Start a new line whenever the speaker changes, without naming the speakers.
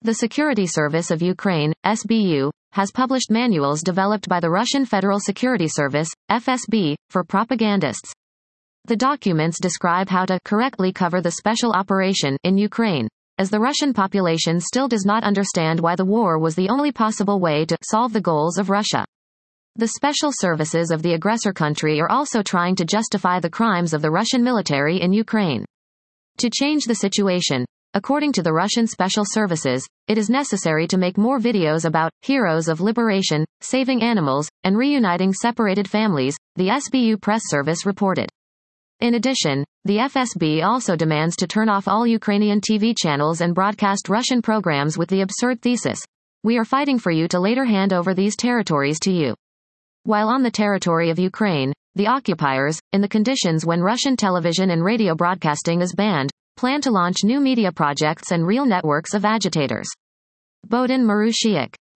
The Security Service of Ukraine, SBU, has published manuals developed by the Russian Federal Security Service, FSB, for propagandists. The documents describe how to correctly cover the special operation in Ukraine, as the Russian population still does not understand why the war was the only possible way to solve the goals of Russia. The special services of the aggressor country are also trying to justify the crimes of the Russian military in Ukraine. To change the situation, according to the Russian special services, it is necessary to make more videos about heroes of liberation, saving animals, and reuniting separated families, the SBU press service reported. In addition, the FSB also demands to turn off all Ukrainian TV channels and broadcast Russian programs with the absurd thesis, "We are fighting for you to later hand over these territories to you." While on the territory of Ukraine, the occupiers, in the conditions when Russian television and radio broadcasting is banned, plan to launch new media projects and real networks of agitators. Bohdan Marushiuk.